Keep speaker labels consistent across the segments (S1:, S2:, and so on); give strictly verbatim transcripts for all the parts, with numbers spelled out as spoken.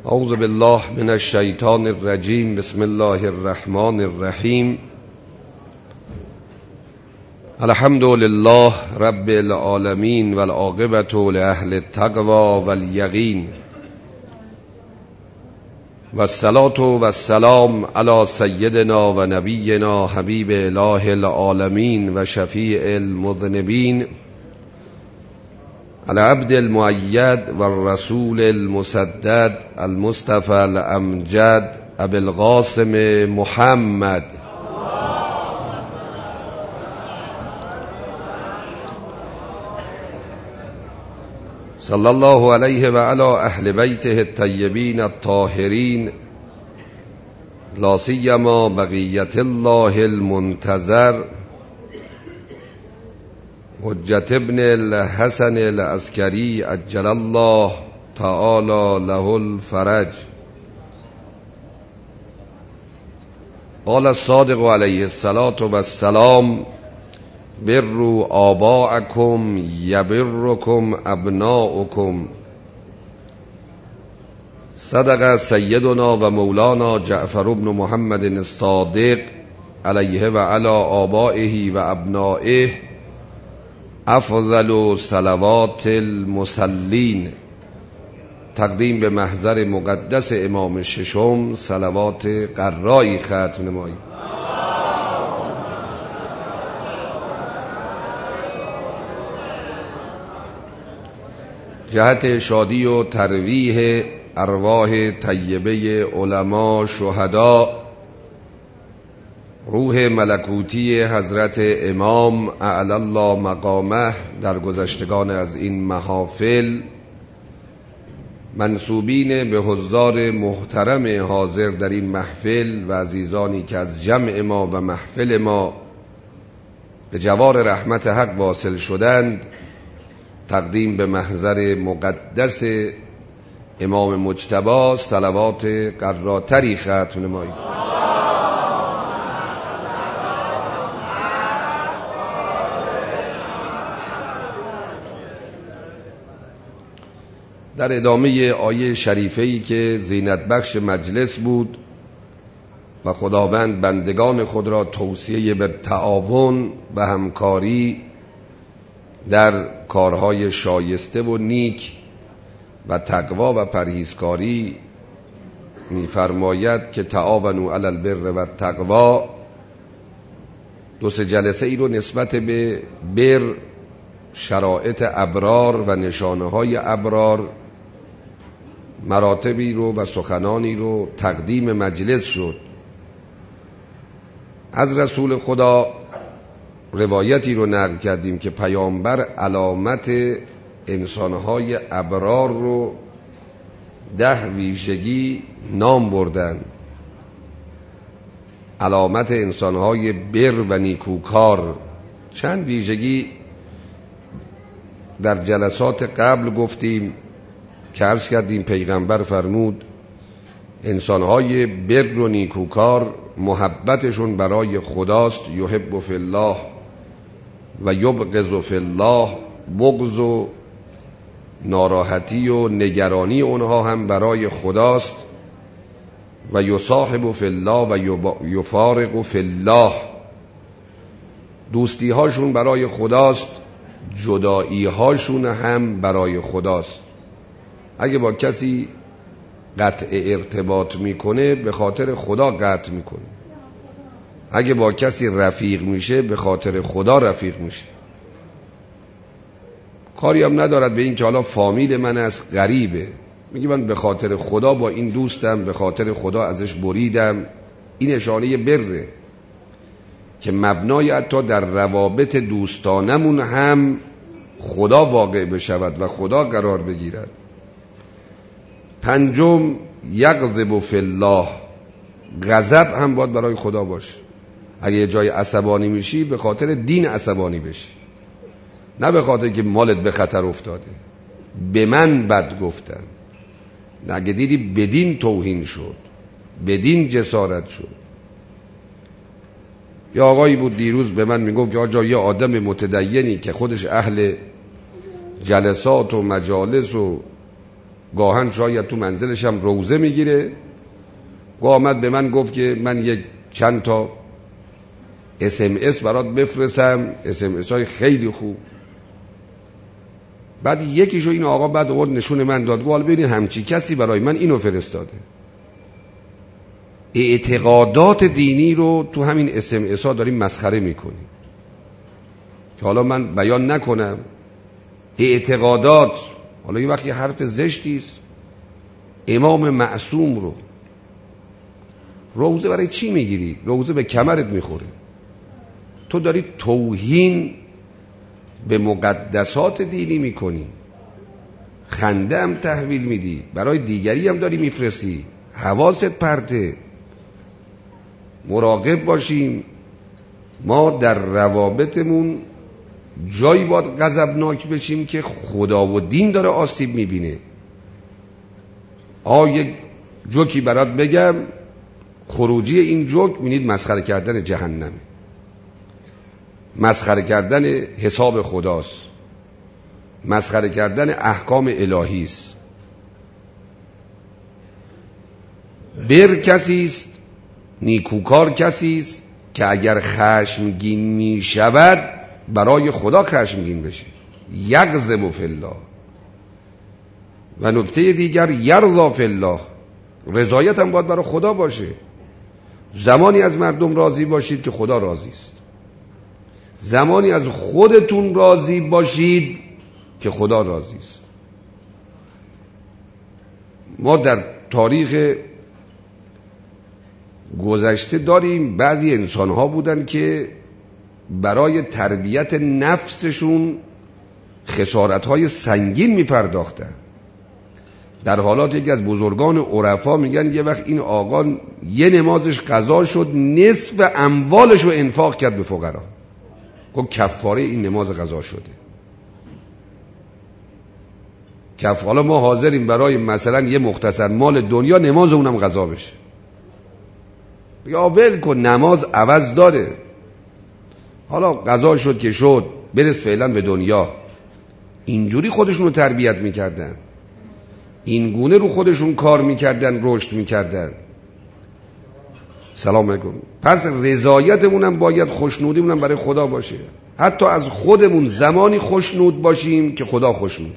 S1: اعوذ بالله من الشیطان الرجیم. بسم الله الرحمن الرحیم. الحمد لله رب العالمین والعاقبة لأهل التقوى والیقین والصلاة والسلام علی سیدنا و نبینا حبیب اله العالمین و شفیع المذنبین العبد المؤید والرسول المسدد المصطفى الامجد ابی القاسم محمد صلی الله علیه و علی اهل بیته الطیبین الطاهرین لا سیما بقیت الله المنتظر حجت ابن الحسن العسکری عجل الله تعالی له الفرج. قال الصادق علیه الصلاة والسلام بروا آباءکم یبرکم ابناؤکم. صدق سیدنا و مولانا جعفر بن محمد الصادق علیه و علی آبائه و ابنائه افضل صلوات المصلین. تقدیم به محضر مقدس امام ششم صلوات قرایی ختم نمایید. جهت شادی و ترویح ارواح طیبه علما شهدا، روح ملکوتی حضرت امام اعلی الله مقامه در گذشتگان از این محافل، منسوبین به حضار محترم حاضر در این محفل و عزیزانی که از جمع ما و محفل ما به جوار رحمت حق واصل شدند، تقدیم به محضر مقدس امام مجتبی صلوات قراتری ختم نمایید. در ادامه آیه شریفه‌ای که زینت بخش مجلس بود و خداوند بندگان خود را توصیه به تعاون و همکاری در کارهای شایسته و نیک و تقوا و پرهیزکاری می‌فرماید که تعاونوا علی البر و التقوا، دو سه جلسه ای رو نسبت به بر، شرایط ابرار و نشانه‌های ابرار، مراتبی رو و سخنانی رو تقدیم مجلس شد. از رسول خدا روایتی رو نقل کردیم که پیامبر علامت انسانهای ابرار رو ده ویژگی نام بردن. علامت انسانهای بر و نیکوکار چند ویژگی در جلسات قبل گفتیم که عرض کردیم پیغمبر فرمود انسانهای بر و نیکوکار محبتشون برای خداست، یحب فی الله و یبغض فی الله، بغض و ناراحتی و نگرانی اونها هم برای خداست، و یصاحب فی الله و یفارق فی الله، دوستی هاشون برای خداست، جدایی هاشون هم برای خداست. اگه با کسی قطع ارتباط میکنه به خاطر خدا قطع میکنه، اگه با کسی رفیق میشه به خاطر خدا رفیق میشه. کاری هم ندارد به این که حالا فامیل من از غریبه، میگه من به خاطر خدا با این دوستم، به خاطر خدا ازش بریدم. این اشاره بره که مبنای حتی در روابط دوستانمون هم خدا واقع بشود و خدا قرار بگیرد. پنجم یغضب فی الله، غضب هم باید برای خدا باشه. اگه یه جای عصبانی میشی به خاطر دین عصبانی بشی، نه به خاطر که مالت به خطر افتاده، به من بد گفتن، اگه دیدی بدین توهین شد، بدین جسارت شد. یا آقایی بود دیروز به من میگفت که آجا یه آدم متدینی که خودش اهل جلسات و مجالس و گاهن شاید تو منزلش هم روزه میگیره. گاه آمد به من گفت که من یک چند تا اس ام اس برات بفرستم، اس ام اس های خیلی خوب. بعد یکیشو این آقا بعد اول نشون من داد، گفت ببین همچی کسی برای من اینو فرستاده. اعتقادات دینی رو تو همین اس ام اس ها داریم مسخره میکنیم که حالا من بیان نکنم. اعتقادات، حالا یه وقتی حرف زشتی است، امام معصوم رو روزه برای چی میگیری؟ روزه به کمرت میخوره. تو داری توهین به مقدسات دینی میکنی، خنده هم تحویل میدی، برای دیگری هم داری میفرستی. حواست پرته. مراقب باشیم. ما در روابطمون جایی باید غضبناک بشیم که خدا و دین داره آسیب میبینه. آ یک جوکی برات بگم، خروجی این جوک می‌بینید مسخره کردن جهنم، مسخره کردن حساب خداست، مسخره کردن احکام الهی است. بر کسی است، نیکوکار کسی است که اگر خشمگین می شود برای خدا خشمگین بشه. یغضب فی الله. و نکته دیگر یرضا فی الله، رضایت هم باید برای خدا باشه. زمانی از مردم راضی باشید که خدا راضی است، زمانی از خودتون راضی باشید که خدا راضی است. ما در تاریخ گذشته داریم بعضی انسان‌ها بودن که برای تربیت نفسشون خسارت‌های سنگین می‌پرداختن. در حالات یکی از بزرگان عرفا میگن یه وقت این آقا یه نمازش قضا شد، نصف اموالش رو انفاق کرد به فقرا. گفت کفاره این نماز قضا شده. کف حالا ما حاضریم برای مثلا یه مختصر مال دنیا نماز اونم قضا بشه. یا ول کن، نماز عوض داره. حالا قضا شد که شد، برس فعلا به دنیا. اینجوری خودشون رو تربیت میکردن، این گونه رو خودشون کار میکردن، رشد میکردن. سلام علیکم. پس رضایتمون هم باید، خوشنودیمون هم برای خدا باشه. حتی از خودمون زمانی خوشنود باشیم که خدا خوشنوده.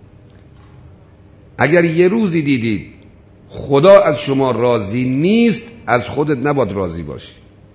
S1: اگر یه روزی دیدید خدا از شما راضی نیست، از خودت نباید راضی باشی.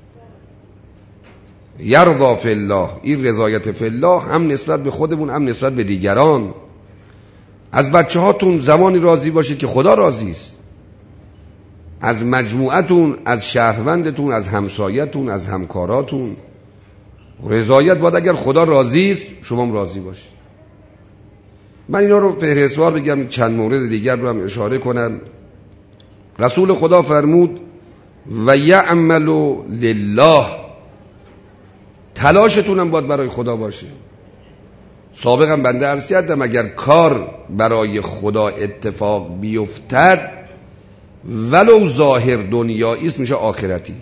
S1: یرضا فی الله، این رضایت فی الله هم نسبت به خودمون هم نسبت به دیگران. از بچه هاتون زمانی راضی باشید که خدا راضی است. از مجموعتون، از شهروندتون، از همسایتون، از همکاراتون. رضایت باید اگر خدا راضی است شما هم راضی باشید. من اینا رو فهرستوار بگم، چند مورد دیگر رو هم اشاره کنم. رسول خدا فرمود و یعمل لله، تلاشتون هم باید برای خدا باشه. سابقا بنده عرض کردم اگر کار برای خدا اتفاق بیفتد ولو ظاهر دنیایی است میشه آخرتی.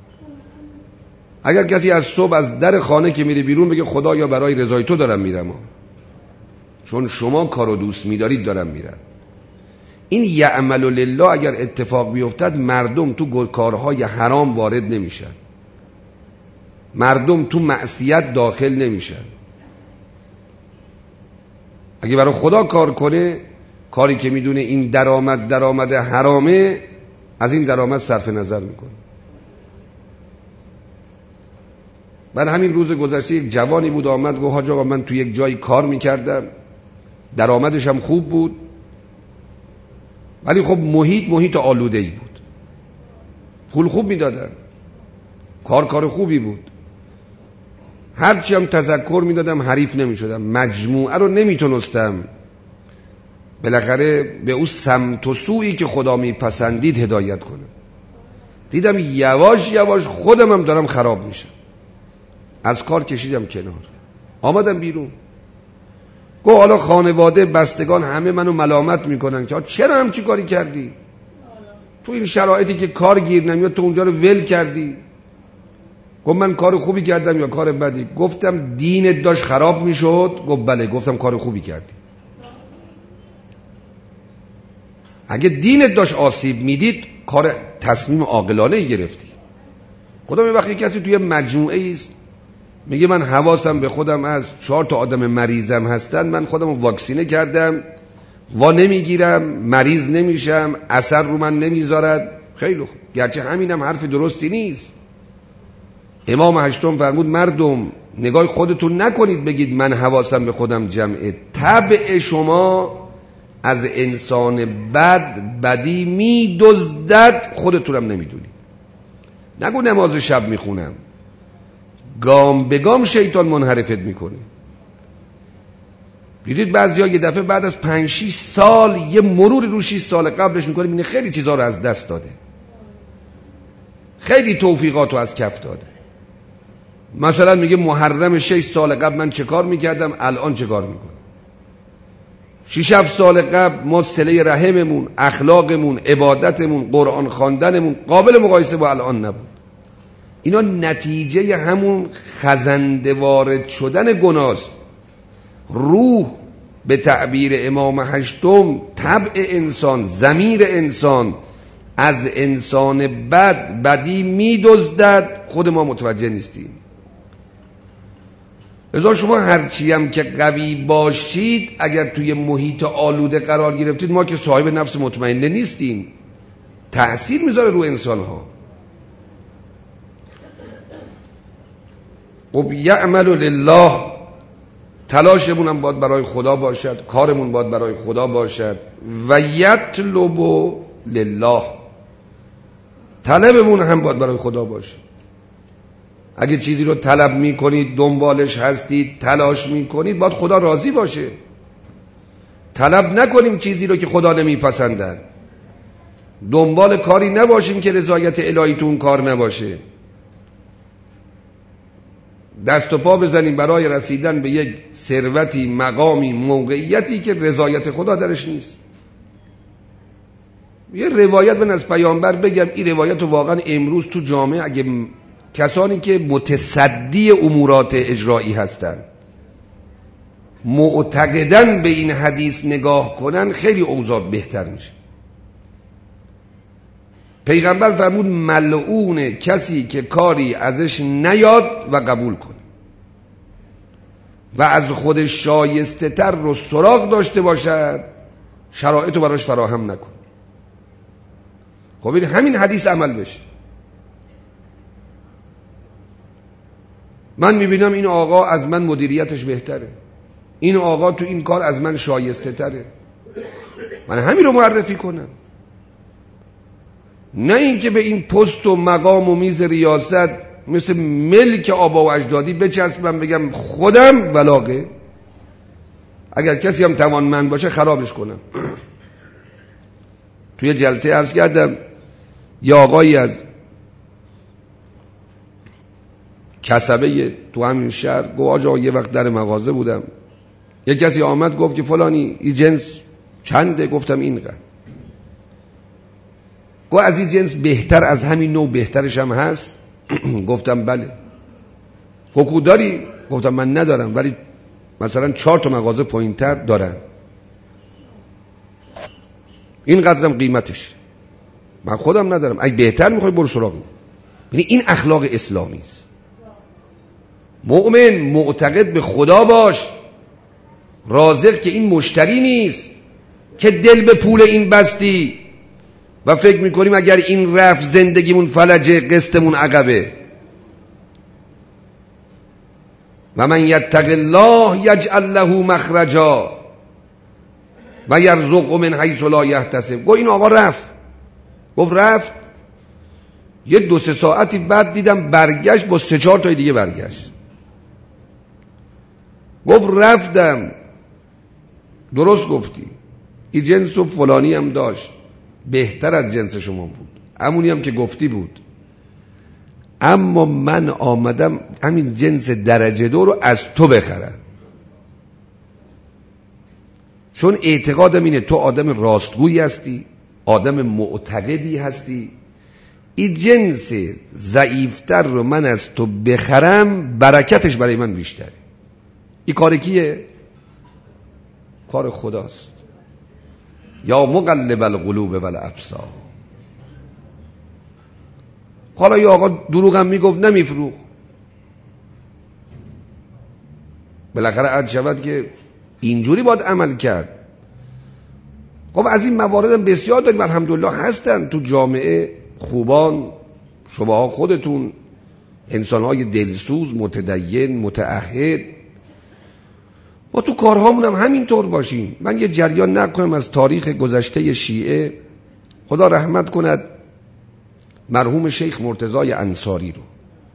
S1: اگر کسی از صبح از در خانه که میره بیرون بگه خدا یا برای رضای تو دارم میرم، چون شما کارو دوست میدارید دارم میرم، این یعمل لله اگر اتفاق بیفتد مردم تو کارهای حرام وارد نمیشن، مردم تو معصیت داخل نمیشن. اگه برای خدا کار کنه، کاری که میدونه این درآمد درآمد حرامه، از این درآمد صرف نظر میکنه. من همین روز گذشته یک جوانی بود آمد گفت حاج آقا من تو یک جایی کار میکردم، درآمدش هم خوب بود، ولی خب محیط محیط آلوده ای بود. پول خوب میدادن، کار کار خوبی بود، هرچی هم تذکر میدادم حریف نمیشدم، مجموعه رو نمیتونستم بالاخره به اون سمت و سویی که خدا میپسندید هدایت کنم. دیدم یواش یواش خودم هم دارم خراب میشم، از کار کشیدم کنار، آمدم بیرون. گو حالا خانواده بستگان همه منو ملامت میکنن که چرا همچی کاری کردی، تو این شرایطی که کار گیر نمیاد تو اونجا رو ول کردی. گفت من کار خوبی کردم یا کار بدی؟ گفتم دینت داشت خراب میشد. گفت بله. گفتم کار خوبی کردی. اگه دینت داشت آسیب میدید کار تصمیم عاقلانه گرفتی. خدا می وقتی کسی توی مجموعه است میگه من حواسم به خودم از چهار تا آدم مریضم هستن، من خودم رو واکسینه کردم، وا نمیگیرم، مریض نمیشم، اثر رو من نمیذارد، خیلی خوب. گرچه همینم حرف درستی نیست. امام هشتم فرمود مردم نگاه خودتون نکنید بگید من حواسم به خودم جمعه. طبع شما از انسان بد بدی می دزدد، خودتونم نمیدونی. نگو نماز شب میخونم، گام به گام شیطان منحرفت میکنه. دیدید بعضیا یه دفعه بعد از پنج شیش سال یه مروری رو شیش سال قبلش میکنه، میبینه خیلی چیزا رو از دست داده، خیلی توفیقات رو از کف داده. مثلا میگه محرم شش سال قبل من چه کار میکردم، الان چه کار میکنم. شش هفت سال قبل ما صله رحممون، اخلاقمون، عبادتمون، قرآن خواندنمون قابل مقایسه با الان نبود. اینا نتیجه همون خزنده وارد شدن گناست. روح به تعبیر امام هشتم طبع انسان، ضمیر انسان از انسان بد بدی می‌دزدد، خود ما متوجه نیستیم. لذا شما هرچی هم که قوی باشید اگر توی محیط آلوده قرار گرفتید، ما که صاحب نفس مطمئنه نیستیم، تأثیر میذاره رو انسان‌ها. خب یعمل لله، تلاشمون هم باید برای خدا باشد، کارمون باید برای خدا باشد. و یطلب لله، طلبمون هم باید برای خدا باشه. اگه چیزی رو طلب میکنید، دنبالش هستید، تلاش میکنید، باید خدا راضی باشه. طلب نکنیم چیزی رو که خدا نمیپسندد، دنبال کاری نباشیم که رضایت الهی تو اون کار نباشه. دست و پا بزنیم برای رسیدن به یک ثروتی، مقامی، موقعیتی که رضایت خدا درش نیست. یه روایت من از پیامبر بگم، این روایت رو واقعا امروز تو جامعه اگه کسانی که متصدی امورات اجرایی هستن معتقدن به این حدیث نگاه کنن، خیلی اوضاع بهتر میشه. پیغمبر فرمود ملعون کسی که کاری ازش نیاد و قبول کنه و از خودش شایسته تر رو سراغ داشته باشد، شرایط رو براش فراهم نکن. خب این همین حدیث عمل بشه. من میبینم این آقا از من مدیریتش بهتره، این آقا تو این کار از من شایسته تره، من همین رو معرفی کنم. نه اینکه به این پست و مقام و میز ریاست مثل ملک آبا و اجدادی بچسبم بگم خودم ولاغه. اگر کسی هم توانمند باشه خرابش کنم. توی جلسه عرض کردم یه آقایی از کسبه تو همین شهر گفت آجا یه وقت در مغازه بودم، یه کسی آمد گفت که فلانی این جنس چنده؟ گفتم اینقدر. گفت از این جنس بهتر از همین نوع بهترش هم هست؟ گفتم بله. حقوق داری؟ گفتم من ندارم ولی مثلا چهار تا مغازه پایین‌تر دارن، این قدرم قیمتش، من خودم ندارم، اگه بهتر میخوای برو سراغ. یعنی این اخلاق اسلامی است. مؤمن معتقد به خدا باش، رازق که این مشتری نیست که دل به پول این بستی و فکر میکنیم اگر این رفت زندگیمون فلجه، قسطمون عقبه. و من یتق الله یجعل له مخرجا و یرزقه من حیث لا یحتسب. گفت این آقا رفت، گفت رفت یه دو سه ساعتی بعد دیدم برگشت با سه چهار تای دیگه برگشت. گفت رفتم، درست گفتی، این جنس و فلانی هم داشت، بهتر از جنس شما بود، همونی هم که گفتی بود، اما من آمدم همین جنس درجه دو رو از تو بخرم، چون اعتقادم اینه تو آدم راستگویی هستی، آدم معتقدی هستی، این جنس ضعیفتر رو من از تو بخرم برکتش برای من بیشتره. این کار کیه؟ کار خداست. یا مقلب القلوب والابصار. حالا یا آقا دروغ هم میگفت نمیفروخت، بالاخره عد شود که اینجوری باید عمل کرد. خب از این موارد هم بسیار داریم الحمدلله، هستن تو جامعه خوبان، شما خودتون انسانهای دلسوز، متدین، متعهد. ما تو کارهامون هم همینطور باشیم. من یه جریان نکنم از تاریخ گذشته شیعه، خدا رحمت کند مرحوم شیخ مرتضی انصاری رو.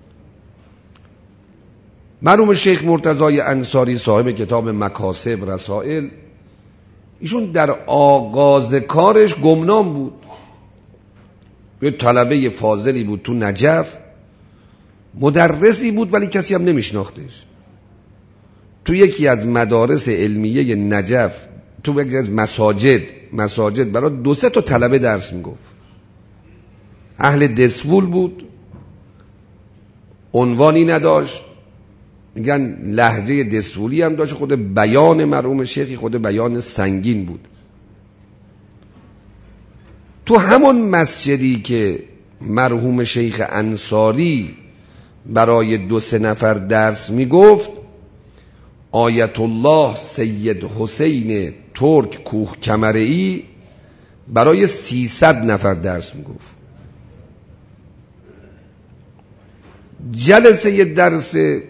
S1: مرحوم شیخ مرتضی انصاری صاحب کتاب مکاسب رسائل، ایشون در آغاز کارش گمنام بود، یه طلبه فاضلی بود تو نجف، مدرسی بود ولی کسی هم نمیشناختش. تو یکی از مدارس علمیه نجف، تو یکی از مساجد مساجد برای دو سه تا طلبه درس میگفت. اهل دسفول بود، عنوانی نداشت، میگن لهجه دسفولی هم داشت. خود بیان مرحوم شیخی خود بیان سنگین بود. تو همون مسجدی که مرحوم شیخ انصاری برای دو سه نفر درس میگفت، آیت الله سید حسین ترک کوه کمرئی برای سیصد نفر درس میگفت. جلسه درس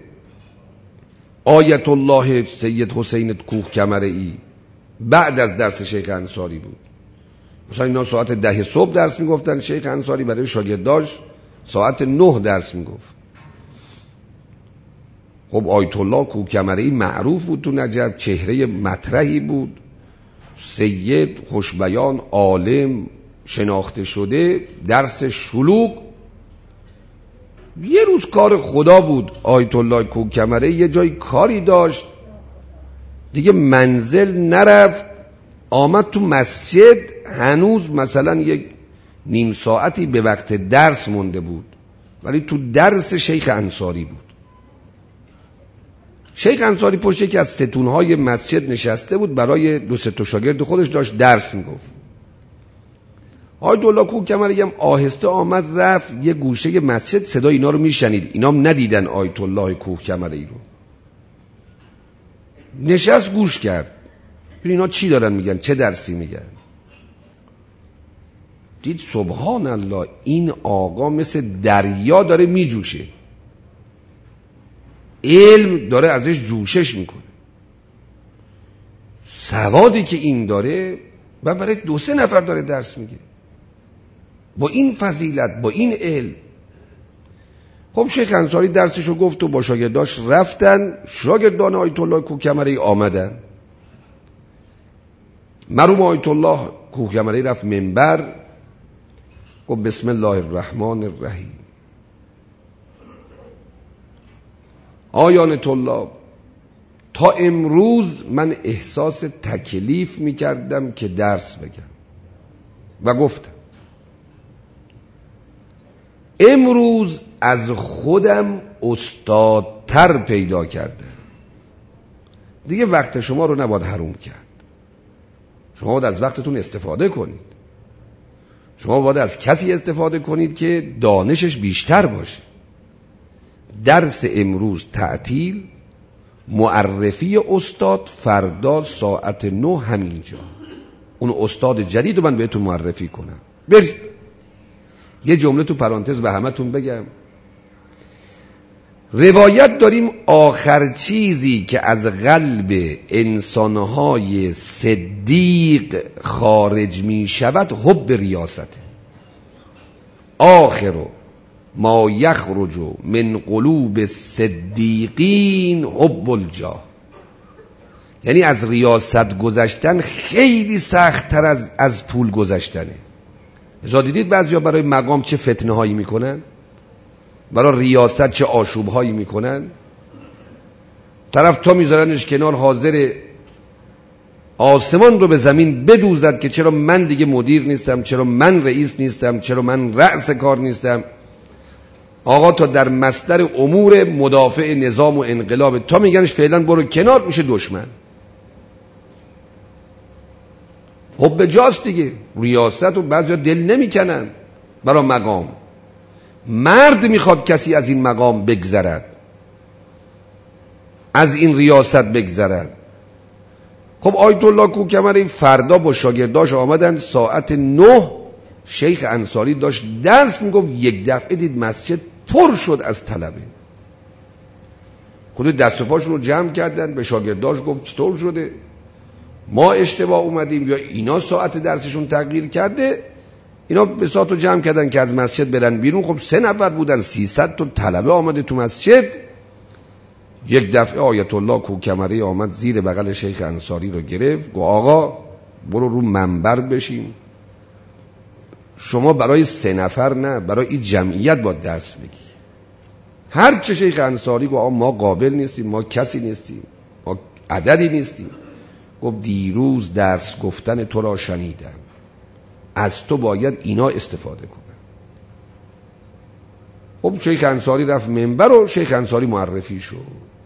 S1: آیت الله سید حسین کوه کمرئی بعد از درس شیخ انصاری بود. مثلا اینا ساعت ده صبح درس میگفتن، شیخ انصاری برای شاگرداش ساعت نه درس میگفت. خب آیت الله کوه کمرئی معروف بود تو نجف، چهره مطرحی بود، سید، خوشبیان، عالم، شناخته شده، درس شلوغ. یه روز کار خدا بود، آیت الله کوه کمرئی یه جای کاری داشت، دیگه منزل نرفت، آمد تو مسجد. هنوز مثلا یک نیم ساعتی به وقت درس مونده بود، ولی تو درس شیخ انصاری بود. شیخ انصاری پشت یکی از ستونهای مسجد نشسته بود، برای دو سه تا شاگرد خودش داشت درس میگفت. آیت الله کوه کمرئی هم آهسته آمد رفت یه گوشه مسجد، صدای اینا رو میشنید. اینا هم ندیدن آیت الله کوه کمرئی رو. نشست گوش کرد، اینا چی دارن میگن، چه درسی میگن. دید سبحان الله، این آقا مثل دریا داره میجوشه، علم داره ازش جوشش میکنه. سوادی که این داره و برای دو سه نفر داره درس میگه، با این فضیلت، با این علم. خب شیخ انصاری درسشو گفت و با شاگرداش رفتن. شاگردان آیت الله کوه کمرئی آمدن. مرحوم آیت الله کوه کمرئی رفت منبر، گفت بسم الله الرحمن الرحیم. آیان طلاب، تا امروز من احساس تکلیف میکردم که درس بگم و گفتم امروز از خودم استادتر پیدا کردم. دیگه وقت شما رو نباید حروم کرد. شما باید از وقتتون استفاده کنید. شما باید از کسی استفاده کنید که دانشش بیشتر باشه. درس امروز تعطیل، معرفی استاد فردا ساعت نه همینجا. اون استاد جدید رو من بهتون معرفی کنم. برید. یه جمله تو پرانتز به همتون بگم. روایت داریم آخر چیزی که از قلب انسانهای صدیق خارج می شود حب ریاست. آخر ما یخرج من قلوب صدیقین حب الجاه. یعنی از ریاست گذشتن خیلی سخت تر از, از پول گذشتنه. ازا دیدید بعضیا برای مقام چه فتنه هایی میکنن، برای ریاست چه آشوب هایی میکنن. طرف تا میذارنش کنار حاضر آسمان رو به زمین بدوزد که چرا من دیگه مدیر نیستم، چرا من رئیس نیستم، چرا من رأس کار نیستم. آقا تا در مصدر امور مدافع نظام و انقلاب، تا میگنش فعلا برو کنار، میشه دشمن. خب به جاست دیگه. ریاست و بعضیا دل نمیکنن برای مقام. مرد میخواد کسی از این مقام بگذرد، از این ریاست بگذرد. خب آیت الله کوکمری فردا با شاگرداش آمدن ساعت نه، شیخ انصاری داشت درس میگفت، یک دفعه دید مسجد پر شد از طلبه. خود دست و پاشون رو جمع کردن، به شاگرداش گفت چطور شده؟ ما اشتباه اومدیم یا اینا ساعت درسشون تغییر کرده؟ اینا به ساعت رو جمع کردن که از مسجد برن بیرون. خب سه نفر بودن، سیصد تا طلبه آمده تو مسجد. یک دفعه آیت الله کوکمری آمد زیر بغل شیخ انصاری رو گرفت، گفت آقا برو رو منبر بشین، شما برای سه نفر نه، برای این جمعیت باید درس بگی. هر چه شیخ انصاری گفت ما قابل نیستیم، ما کسی نیستیم، ما عددی نیستیم. گفت دیروز درس گفتن تو را شنیدم، از تو باید اینا استفاده کنن. خب شیخ انصاری رفت منبر و شیخ انصاری معرفی شد.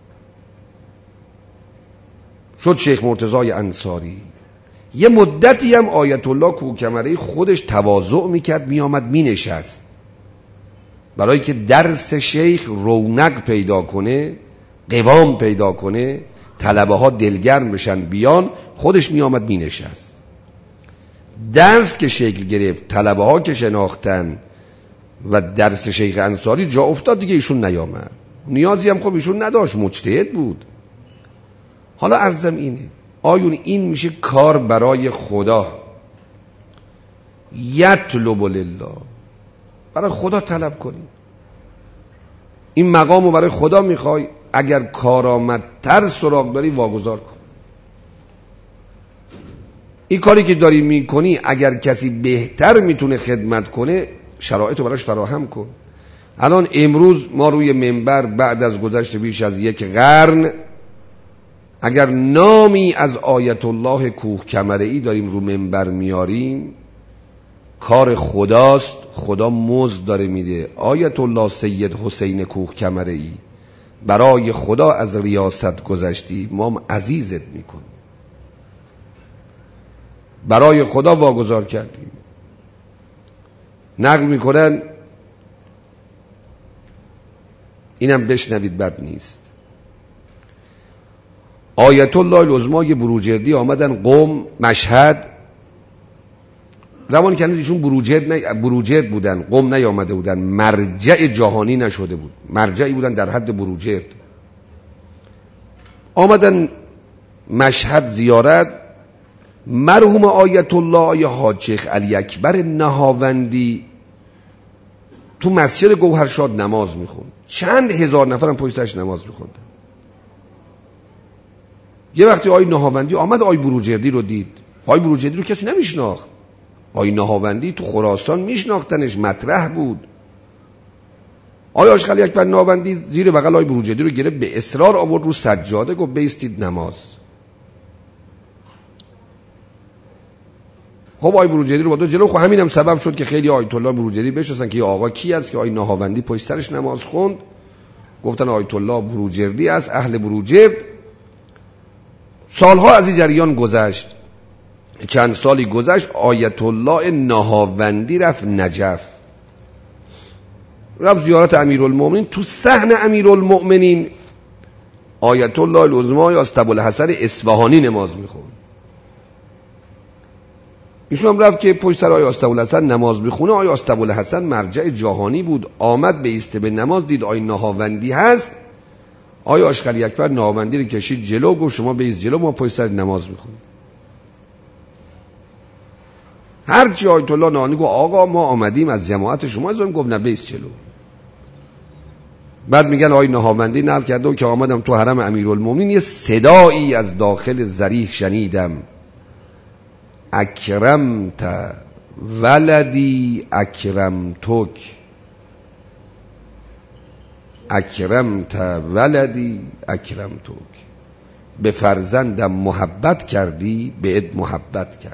S1: شد شیخ مرتضی انصاری. یه مدتی هم آیت الله کوکمری خودش تواضع میکرد، میامد مینشست برای که درس شیخ رونق پیدا کنه، قوام پیدا کنه، طلبه ها دلگرم بشن بیان. خودش میامد مینشست. درس که شکل گرفت، طلبه ها که شناختن و درس شیخ انصاری جا افتاد، دیگه ایشون نیامد. نیازی هم خب ایشون نداشت، مجتهد بود. حالا عرضم اینه، آیون این میشه کار برای خدا. یطلب لله، برای خدا طلب کنی. این مقامو برای خدا میخوای، اگر کارآمدتر سراغ داری واگذار کن. این کاری که داری میکنی اگر کسی بهتر میتونه خدمت کنه، شرایطو براش فراهم کن. الان امروز ما روی منبر بعد از گذشت بیش از یک قرن اگر نامی از آیت الله کوکمری داریم رو منبر میاریم، کار خداست، خدا مزد داره میده. آیت الله سید حسین کوکمری، برای خدا از ریاست گذشتی، ما عزیزت میکنیم، برای خدا واگذار کردیم. نقل میکنن، اینم بشنوید بد نیست، آیت الله العظمای بروجردی آمدن قم مشهد، روان کنید ایشون بروجرد نه بروجرد بودن، قم نیامده بودن، مرجع جهانی نشده بود، مرجعی بودن در حد بروجرد. آمدن مشهد زیارت، مرحوم آیت الله حاج شیخ علی اکبر نهاوندی تو مسجد گوهرشاد نماز میخوند، چند هزار نفرم پشت سرش نماز میخوندن. یه وقتی آی نهاوندی آمد، آی بروجردی رو دید. آی بروجردی رو کسی نمیشناخت، آی نهاوندی تو خراسان میشناختنش، مطرح بود. آی آشق علی اکبر نهاوندی زیر بغل آی بروجردی رو گرفت، به اصرار آورد رو سجاده، گفت بیستید نماز. خب آی بروجردی رو بود جلو. خب همینم سبب شد که خیلی آیت الله بروجردی بشناسن که آقا کی است که آی نهاوندی پشت سرش نماز خوند. گفتن آیت الله بروجردی است، اهل بروجرد. سالها از این جریان گذشت، چند سالی گذشت، آیت الله نهاوندی رفت نجف، رفت زیارت امیرالمومنین. تو صحن امیرالمومنین آیت الله العظمای اسطبوالحسن اصفهانی نماز میخوند. ایشون هم رفت که پشت سر آیه اسطبوالحسن نماز میخونه. آیه اسطبوالحسن مرجع جهانی بود، آمد به ایسته به نماز، دید آیه نهاوندی هست. آیه آشق علی اکبر نهاوندی رو کشید جلو، گفت شما بیست جلو، ما پشت سر نماز میخونیم. هرچی آیت الله نهاوندی گفت آقا ما آمدیم از جماعت شما، ازم گفت نه بیست جلو. بعد میگن آیه نهاوندی نقل کرده که آمدم تو حرم امیرالمومنین، یه صدایی از داخل ضریح شنیدم، اکرمت ولدی اکرمتک، اکرمت ولدی اکرمتک، به فرزندم محبت کردی بهت محبت کردم.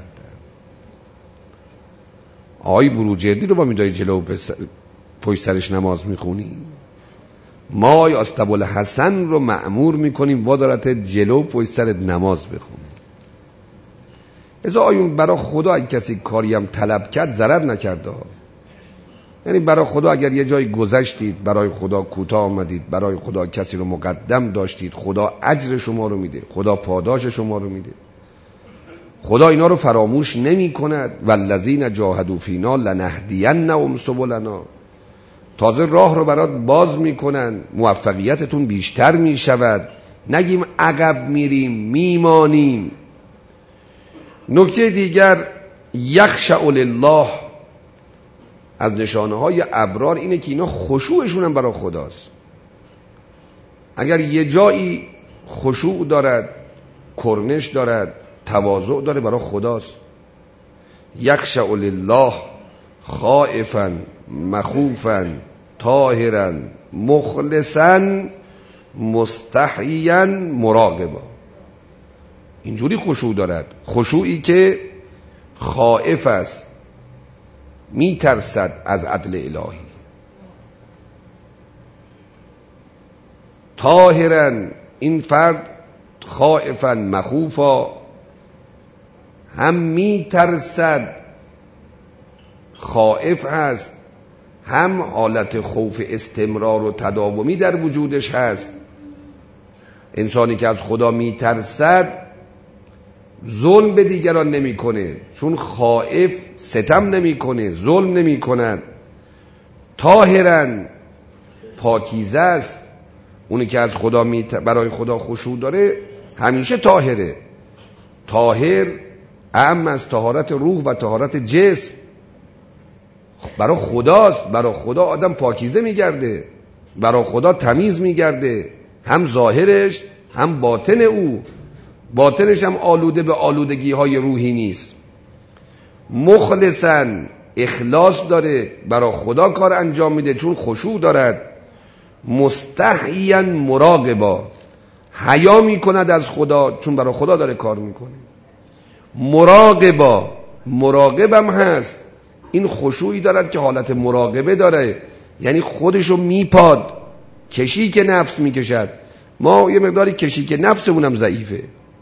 S1: آقای بروجردی رو با میدای جلو پشت سرش نماز میخونی، ما آقای اسطبوالحسن رو مأمور میکنیم وادارت جلو پشت سرت نماز بخونی. ازا آیون برای خدا اگه کسی کاری هم طلب کرد ضرر نکرده ها. یعنی برای خدا اگر یه جای گذشتید، برای خدا کوتاه آمدید، برای خدا کسی رو مقدم داشتید، خدا اجر شما رو میده، خدا پاداش شما رو میده. خدا اینا رو فراموش نمی کند. والذین جاهدوا فینا لنهدینهم سبلنا. تازه راه رو برات باز میکنن، موفقیتتون بیشتر میشود. نگیم عقب میریم میمانیم. نکته دیگر، یخشع لله، از نشانه های ابرار اینه که اینا خشوعشون هم برای خداست. اگر یه جایی خشوع دارد، کرنش دارد، تواضع داره، برای خداست. یخشع لله خائفا مخوفا طاهرا مخلصا مستحیا مراقبا. اینجوری خشوع دارد، خشوعی که خائف است، می ترسد از عدل الهی. طاهرا، این فرد خائفا مخوفا، هم می ترسد، خائف هست، هم حالت خوف استمرار و تداومی در وجودش هست. انسانی که از خدا می ترسد ظلم به دیگران نمی کنه، چون خائف ستم نمی کنه، ظلم نمی کند. طاهرن، پاکیزه است. اونی که از خدا می ت... برای خدا خشوع داره همیشه طاهره. طاهر اعم از طهارت روح و طهارت جسم. برای خداست. برای خدا آدم پاکیزه میگرده، برای خدا تمیز میگرده، هم ظاهرش هم باطن او. باطنش هم آلوده به آلودگی های روحی نیست. مخلصاً، اخلاص داره، برای خدا کار انجام میده چون خشوع دارد. مستحیاً مراقبا، حیا میکند از خدا چون برای خدا داره کار میکنه. مراقبا، مراقبم هست. این خشوعی دارد که حالت مراقبه داره، یعنی خودشو میپاد، کشی که نفس میکشد. ما یه مقداری کشی که نفسمونم ضعیفه،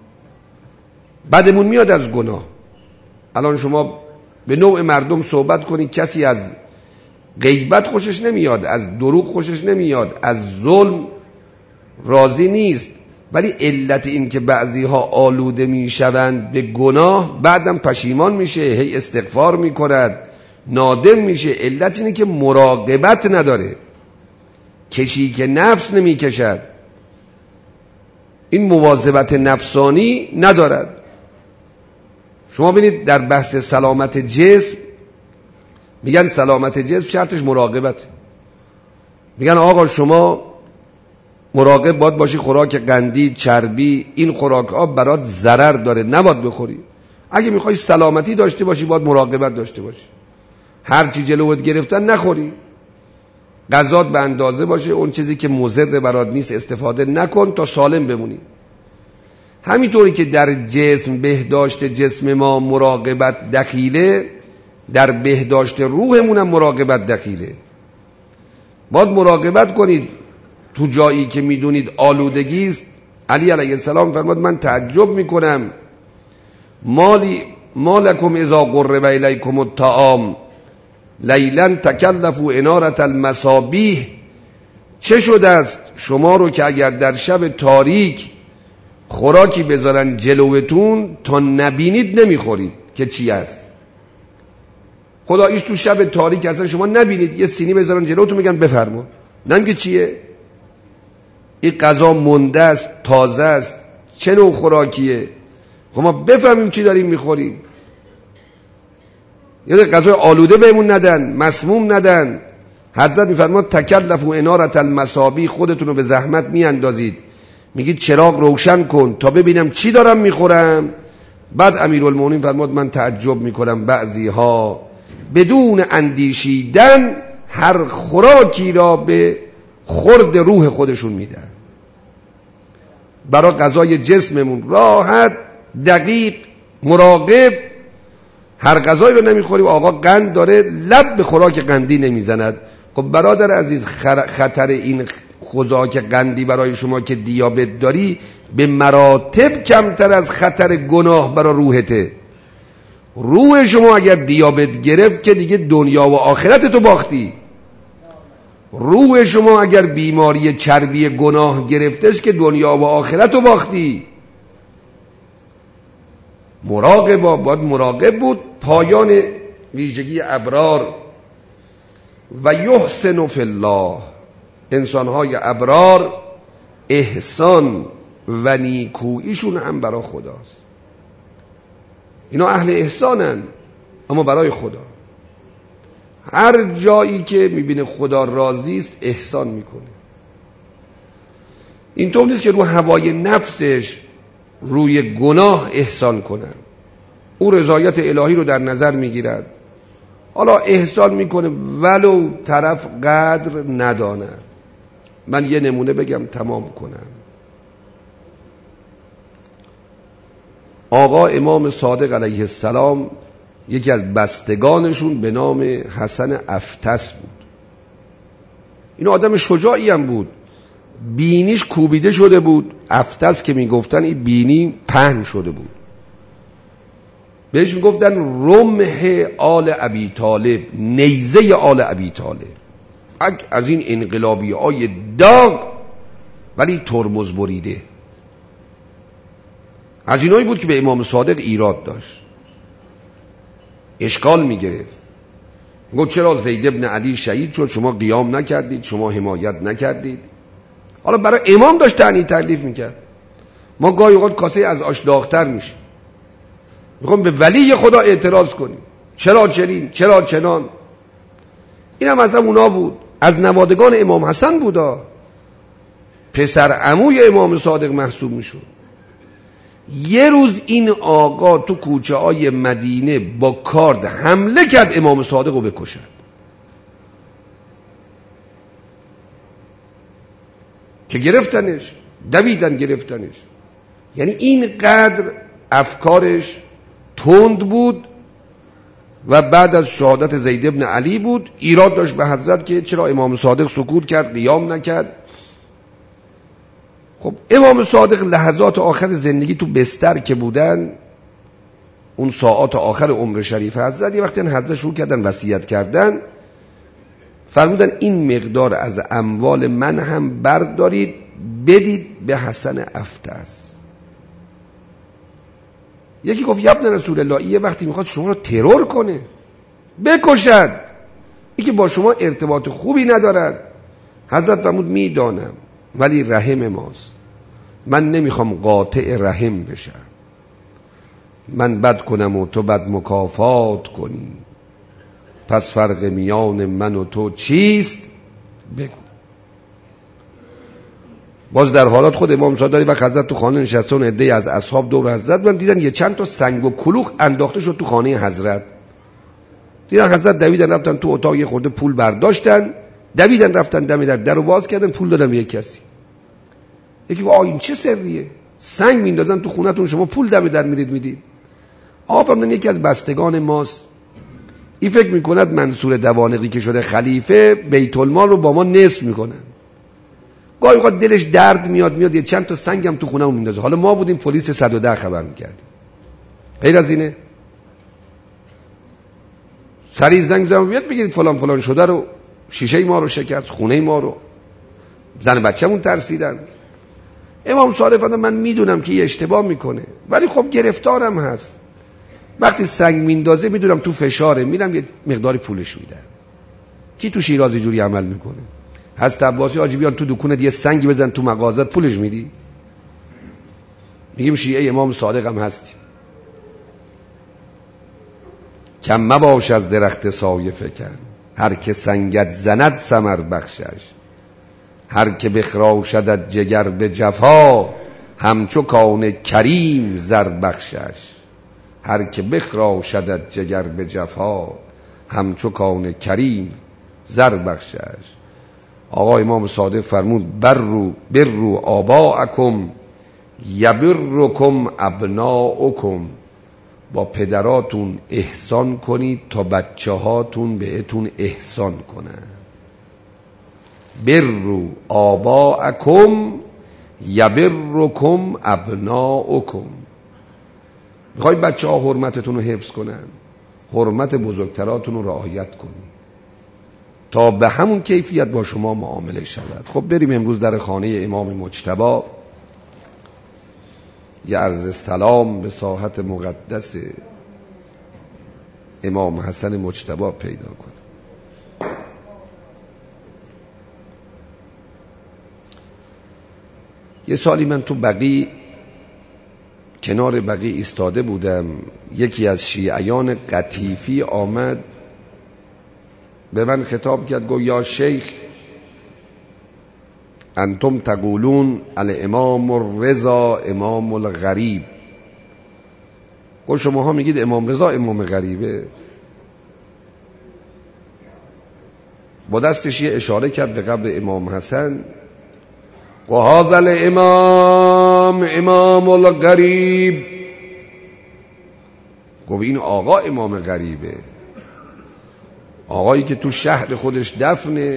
S1: بدمون میاد از گناه. الان شما به نوع مردم صحبت کنید، کسی از غیبت خوشش نمیاد، از دروغ خوشش نمیاد، از ظلم راضی نیست، ولی علت این که بعضی ها آلوده میشوند به گناه، بعدم پشیمان میشه، هی استغفار میکند، نادم میشه. علت اینه که مراقبت نداره، کشی که نفس نمیکشد، این مواظبت نفسانی ندارد. شما ببینید در بحث سلامت جسم میگن سلامت جسم شرطش مراقبت. میگن آقا شما مراقب باید باشی، خوراک قندی، چربی، این خوراک ها برات ضرر داره، نباید بخوری. اگه میخوای سلامتی داشته باشی باید مراقبت داشته باشی. هر چی جلوت گرفتن نخوری، غذات به اندازه باشه، اون چیزی که مضر برات نیست استفاده نکن تا سالم بمونی. همینطوری که در جسم، بهداشت جسم ما مراقبت دخیله، در بهداشت روحمون هم مراقبت دخیله. باید مراقبت کنید تو جایی که میدونید آلودگی است. علی علیه السلام فرمود من تعجب میکنم مالی مالکم اذا قرب الیکم الطعام لیلا تکلفوا انارة المصابیح. چه شده است شما رو که اگر در شب تاریک خوراکی بذارن جلوتون تا نبینید نمیخورید که چی است؟ خداییش تو شب تاریک اصلا شما نبینید، یه سینی بذارن جلوتون میگن بفرما، نمیگه چیه؟ این غذا مونده است، تازه است، چه نوع خوراکیه؟ خب ما بفهمیم چی داریم میخوریم. یه غذای آلوده بهمون ندن، مسموم ندن. حضرت میفرماد تکلفوا انارة المصابیح، خودتون رو به زحمت میاندازید، میگید چراغ روشن کن تا ببینم چی دارم میخورم. بعد امیرالمومنین فرمود من تعجب میکنم بعضی ها بدون اندیشیدن هر خوراکی را به خورد روح خودشون میدن. برای غذای جسممون راحت، دقیق، مراقب، هر غذایی رو نمیخوریم. آقا قند داره، لب به خوراک قندی نمیزند. خب برادر عزیز، خطر این خوراک قندی برای شما که دیابت داری به مراتب کمتر از خطر گناه برای روحته. روح شما اگر دیابت گرفت که دیگه دنیا و آخرت تو باختی. روح شما اگر بیماری چربی گناه گرفتش که دنیا و آخرت تو باختی. مراقبا، باید مراقب بود. پایان ویژگی ابرار و یحسن فی الله، انسانهای ابرار احسان و نیکوییشون هم برای خداست. اینا اهل احسانن اما برای خدا. هر جایی که میبینه خدا راضی است احسان میکنه. اینطور نیست که رو هوای نفسش روی گناه احسان کنن. او رضایت الهی رو در نظر میگیرد، حالا احسان میکنه ولو طرف قدر ندانه. من یه نمونه بگم تمام کنم. آقا امام صادق علیه السلام یکی از بستگانشون به نام حسن افتس بود. این آدم شجاعی هم بود، بینیش کوبیده شده بود. افتس که میگفتن این بینی پهن شده بود. بهش میگفتن رمح آل ابی طالب، نیزه آل ابی طالب. از این انقلابی های داغ ولی ترمز بریده. از اینایی بود که به امام صادق ایراد داشت، اشکال میگرفت. گفت چرا زید ابن علی شهید شد شما قیام نکردید، شما حمایت نکردید؟ حالا برای امام داشت تعنی تکلیف میکرد. ما گاهی اوقات کاسه از آش داغتر میشه، میخوام به ولی خدا اعتراض کنیم، چرا چنین، چرا چنان. این هم از اونا بود، از نوادگان امام حسن بودا، پسر عموی امام صادق محسوب میشد. یه روز این آقا تو کوچه های مدینه با کارد حمله کرد امام صادق رو بکشد. که گرفتنش، دویدن گرفتنش. یعنی اینقدر افکارش تند بود و بعد از شهادت زید ابن علی بود. ایراد داشت به حضرت که چرا امام صادق سکوت کرد، قیام نکرد. خب امام صادق لحظات آخر زندگی تو بستر که بودن، اون ساعات آخر عمر شریف حضرت، یه وقتی حضرت شروع کردن وصیت کردن، فرمودن این مقدار از اموال من هم بردارید بدید به حسن افتس. یکی گفت ابن رسول الله، یه وقتی میخواد شما رو ترور کنه، بکشد، این که با شما ارتباط خوبی ندارد. حضرت فرمود میدانم ولی رحم ماست، من نمیخوام قاطع رحم بشم. من بد کنم و تو بد مکافات کنی، پس فرق میان من و تو چیست بگو. باز در حالات خود امام صادق و حضرت تو خانه نشستن، عده‌ای از اصحاب دور حضرت من دیدن یه چند تا سنگ و کلوخ انداخته شد تو خانه حضرت. دیدن حضرت دویدن رفتن تو اتاق، یه خورده پول برداشتن، دویدن رفتن دم در درو باز کردن، پول دادن به یک کسی. یکی گفت آ این چه سریه؟ سنگ میندازن تو خونتون، شما پول دم در میرید میدید. آقا فرمودن یکی از بستگان ماست، این فکر میکند منصور دوانقی که شده خلیفه بیت المال رو با ما نصف میکنن. گاهی اوقات دلش درد میاد میاد یه چند تا سنگم تو خونه‌مون میندازه. حالا ما بودیم پلیس صد و ده خبر میکردیم. غیر از اینه سریع زنگ زدم بیاد بگیرید فلان فلان شده رو، شیشه ما رو شکست، خونه ما رو، زن بچه‌مون ترسیدن. امام صادق فرمود من میدونم که یه اشتباه میکنه ولی خب گرفتارم هست. وقتی سنگ میندازه میدونم تو فشاره، میرم یه مقداری پولش میدم. کی تو شیراز جوری عمل میکنه؟ حضرت عباسی حاجی بیان تو دکونت یه سنگی بزن تو مغازت، پولش میدی؟ میگیم شیعه امام صادق هم هستیم. کم مباش از درخت سایه فکن، هر که سنگت زند ثمر بخشش. هر که بخراشدت جگر به جفا، همچو کان کریم زر بخشش. هر که بخراشدت جگر به جفا، همچو کان کریم زر بخشش. آقا امام صادق فرمود برو برو آباءکم یبرکم ابناؤکم، با پدراتون احسان کنید تا بچه هاتون بهتون احسان کنن. برو آباءکم یبرکم ابناؤکم. میخوای بچه ها حرمتتون رو حفظ کنن، حرمت بزرگتراتون رو رعایت کنید تا به همون کیفیت با شما معامله شود. خب بریم امروز در خانه امام مجتبی یه عرض سلام به ساحت مقدس امام حسن مجتبی پیدا کنیم. یه سالی من تو بقیع کنار بقیع ایستاده بودم، یکی از شیعیان قطیفی آمد به من خطاب کرد، گفت یا شیخ انتم تقولون الامام الرضا امام الغریب. گفت شماها میگید امام رضا امام غریبه. با دستش یه اشاره کرد به قبر امام حسن، و هذا الامام امام الغریب. گفت این آقا امام غریبه، آقایی که تو شهر خودش دفنه،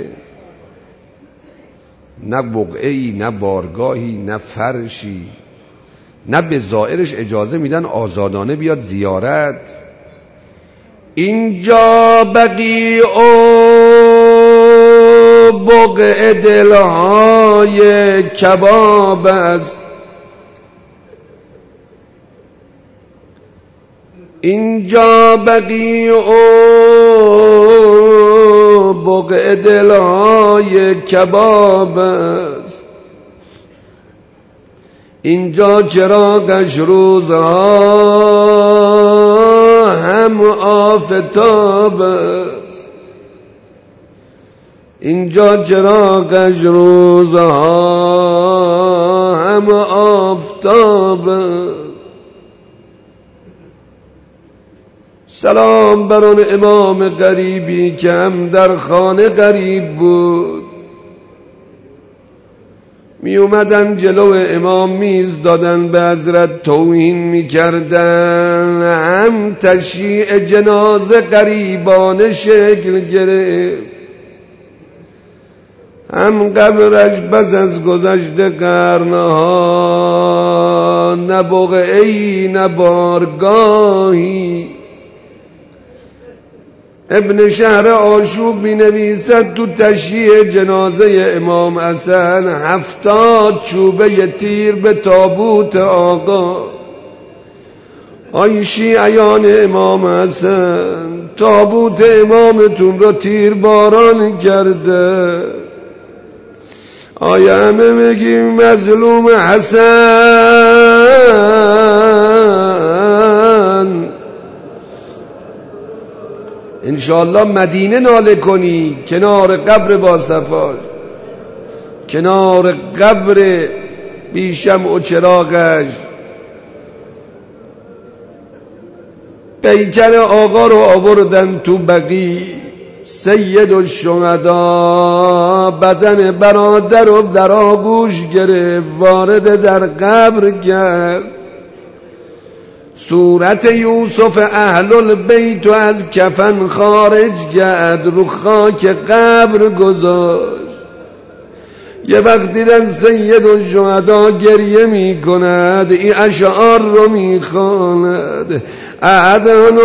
S1: نه بقعه‌ای نه بارگاهی نه فرشی، نه به زائرش اجازه میدن آزادانه بیاد زیارت. اینجا بقیع بقع دلهای کباب است، اینجا بقیع بقع دلهای کباب است، اینجا چراغش روزها هم آفتاب است، اینجا چراغش روزها هم آفتاب است. سلام بر آن امام غریبی که هم در خانه غریب بود. می اومدن جلو امام میز دادن، به حضرت توهین می کردن، هم تشییع جنازه غریبانه شکل گرفت، هم قبرش بس از گذشته قرنها نه بقعه‌ای نه بارگاهی. ابن شهر آشوب می نویسد تو تشییع جنازه امام حسن هفتاد چوبه تیر به تابوت آقا. آی شیعیان امام حسن، تابوت امامتون رو تیر باران کرده. آیا همه میگیم مظلوم حسن؟ انشاءالله مدینه ناله کنی کنار قبر با صفاش، کنار قبر بیشم و چراغش. پیکر آقا رو آوردن تو بقیع، سید الشهدا بدن برادر رو در آغوش گرفت، وارد در قبر کرد. صورت یوسف اهل البیت از کفن خارج کرد، رو خاک قبر گذاشت. یه وقت دیدن سید الشهدا گریه می کند، این اشعار رو می خواند: اعدن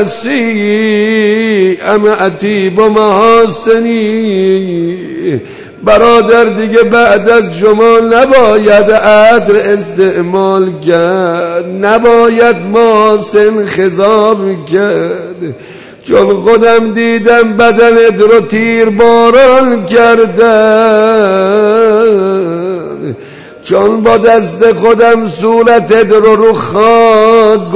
S1: رأسی ام عتیب و محاسنی. برادر دیگه بعد از شما نباید عطر استعمال کرد، نباید محاسن خضاب کرد، چون خودم دیدم بدنت رو تیر باران کردم، چون با دست خودم صورتت رو رو خاک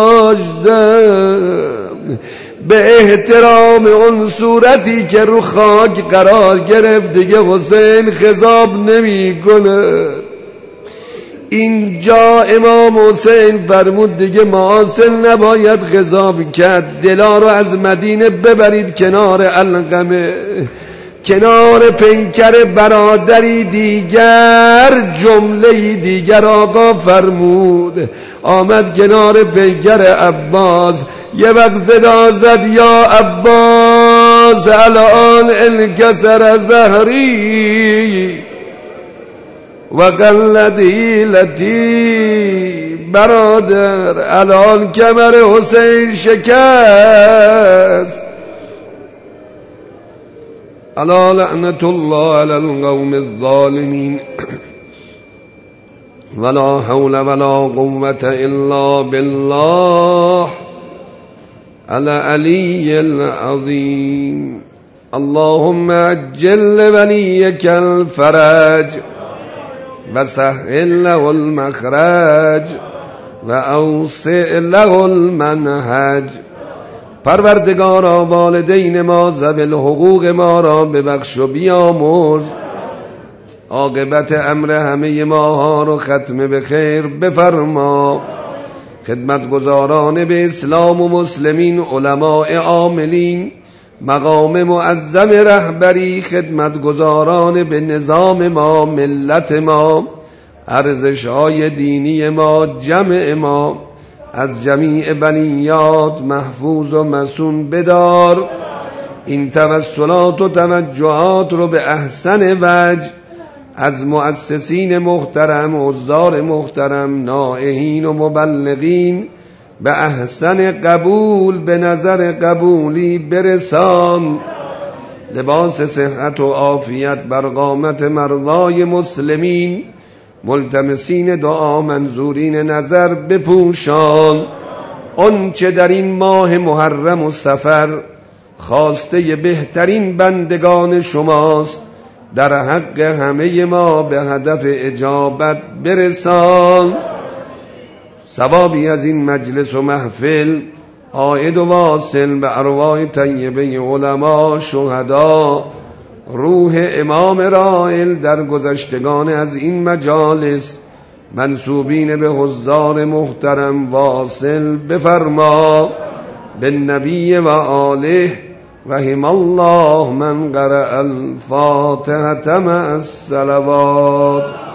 S1: گذاشتم. به احترام اون صورتی که رو خاک قرار گرفت دیگه حسین خضاب نمی کنه. اینجا امام حسین فرمود دیگه محاسن نباید خضاب کرد، دلا رو از مدینه ببرید کنار علقمه، کنار پیکر برادری دیگر. جمله دیگر آقا فرمود، آمد کنار پیکر عباس، یه وقت صدا زد: یا عباس الان انکسر ظهری. و قلدی لطی برادر الان کمر حسین شکست. الا لعنت الله علی القوم الظالمین ولا حول ولا قوة الا بالله العلی العظیم. اللهم عجل لوليك الفرج وسهل له المخرج و اوسع له المنهج. پروردگارا والدین ما ذوی الحقوق ما را ببخش و بیامرز، عاقبت امر همه ماها رو ختم به خیر بفرما. خدمتگزاران به اسلام و مسلمین، علماء عاملین، مقام معظم رهبری، خدمتگزاران به نظام ما، ملت ما، ارزش‌های دینی ما، جمع ما، از جمیع بلیات محفوظ و مصون بدار. این توسلات و توجهات رو به احسن وجه از مؤسسین محترم، حضار محترم، نائحین و مبلغین به احسن قبول به نظر قبولی برسان. لباس صحت و عافیت بر قامت مرضای مسلمین، ملتمسین دعا، منظورین نظر بپوشان. اون چه در این ماه محرم و سفر خواسته بهترین بندگان شماست، در حق همه ما به هدف اجابت برسان. ثوابی از این مجلس و محفل عائد و واصل به ارواح طیبه علما، شهدا، روح امام رائل در گذشتگان از این مجالس، منسوبین به حضار محترم واصل بفرما. بالنبی و آله رحم الله من قرأ الفاتحة مع الصلوات.